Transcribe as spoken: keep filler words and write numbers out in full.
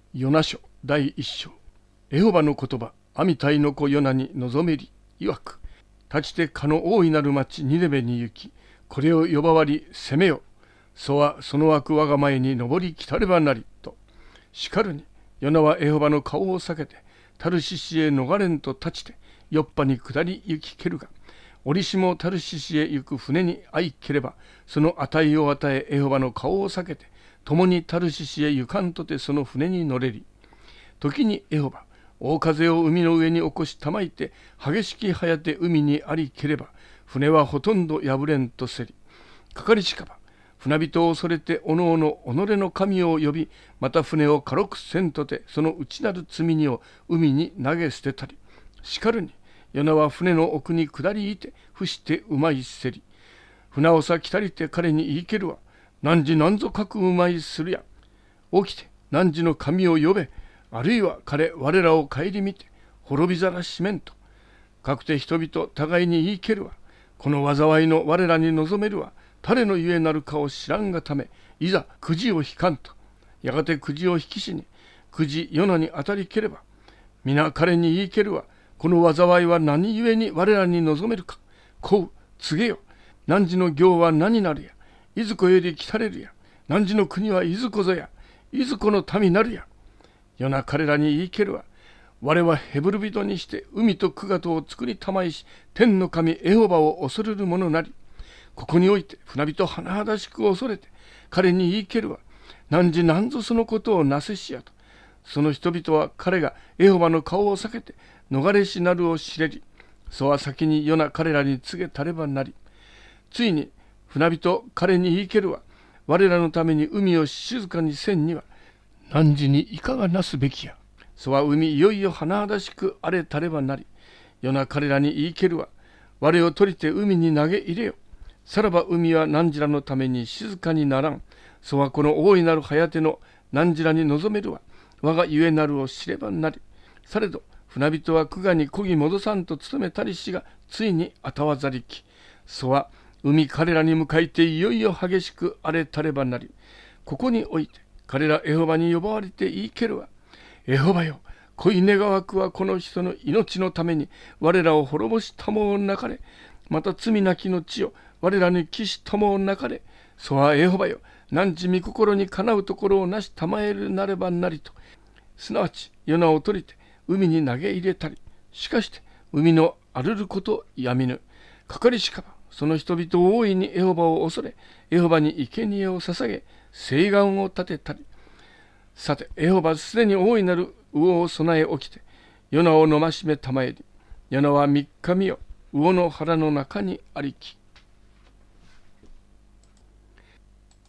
ヨナ書第一章。エホバの言葉、アミタイの子ヨナに望めり、曰く、立ちてかの大いなる町ニネベに行き、これを呼ばわり攻めよ。そはその悪我が前に登り来たればなり、と。しかるに、ヨナはエホバの顔を避けて、タルシシへ逃れんと立ちて、ヨッパに下り行きけるが、折しもタルシシへ行く船に相ければ、その値を与えエホバの顔を避けて、共にタルシシへ行かんとてその船に乗れり。時にエホバ、大風を海の上に起こしたまいて、激しきはやて海にありければ、船はほとんど破れんとせり。かかりしかば、船人を恐れておのおの己の神を呼び、また船を軽くせんとて、その内なる積み荷を海に投げ捨てたり。しかるに、ヨナは船の奥に下りいて、伏してうまいせり。船をさ来たりて彼に言いけるわ。何時何ぞかくうまいするや。起きて何時の神を呼べ。あるいは彼我らを顧みて滅びざらしめんと。かくて人々互いに言いけるわ。この災いの我らに望めるは誰のゆえなるかを知らんがため、いざくじを引かんと。やがてくじを引きしにくじヨナに当たりければ、皆彼に言いけるわ。この災いは何ゆえに我らに望めるか。こう告げよ。汝の行は何なるや。いずこより来たれるや。汝の国はいずこぞや。いずこの民なるや。ヨナ彼らに言いけるわ。我はヘブル人にして海とクガとを作りたまいし、天の神エホバを恐れる者なり。ここにおいて船人甚だしく恐れて、彼に言いけるわ。汝なんぞそのことをなせしやと。その人々は彼がエホバの顔を避けて逃れしなるを知れり。そは先にヨナ彼らに告げたればなり。ついに船人彼に言いけるわ。我らのために海を静かにせんには、何時にいかがなすべきや。そは海いよいよ甚だしく荒れたればなり。ヨナ彼らに言いけるわ。我を取りて海に投げ入れよ。さらば海は汝らのために静かにならん。そはこの大いなるはやての汝らに望めるわ。我がゆえなるを知ればなり。されど船人はクガに漕ぎ戻さんと努めたりしが、ついにあたわざりき。そは海彼らに向かいていよいよ激しく荒れたればなり。ここにおいて彼らエホバに呼ばわれて言いけるわ。エホバよ、恋願わくはこの人の命のために我らを滅ぼしたもをなかれ。また罪なきの地を我らに帰したもをなかれ。そはエホバよ、汝御心にかなうところをなしたまえるなればなりと。すなわちヨナを取りて海に投げ入れたり。しかして海の荒るることやみぬ。かかりしかばその人々を大いにエホバを恐れ、エホバに生贄を捧げ、誓願を立てたり。さて、エホバすでに大いなる魚を備え起きて、ヨナを飲ましめたまえり。ヨナは三日見よ、魚の腹の中にありき。